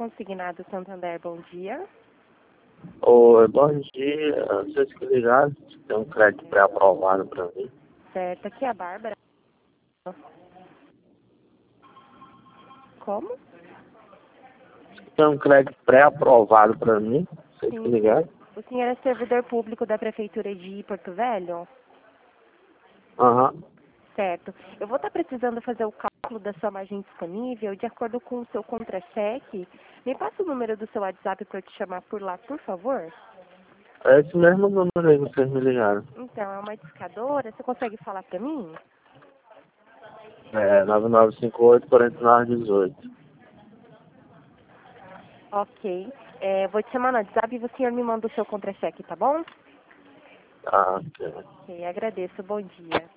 Consignado Santander, bom dia. Oi, bom dia. Vocês que ligaram, tem um crédito pré-aprovado para mim. Certo, aqui é a Bárbara. Como? Tem um crédito pré-aprovado para mim. Vocês que Sim. ligaram? O senhor é servidor público da Prefeitura de Porto Velho? Aham. Certo. Eu vou estar precisando fazer o cálculo da sua margem disponível de acordo com o seu contra-cheque. Me passa o número do seu WhatsApp para eu te chamar por lá, por favor? É esse mesmo número aí que vocês me ligaram. Então, é uma discadora. Você consegue falar para mim? É 9958-4918. Ok. Vou te chamar no WhatsApp e o senhor me manda o seu contra-cheque, tá bom? Ah, ok. Ok, agradeço. Bom dia.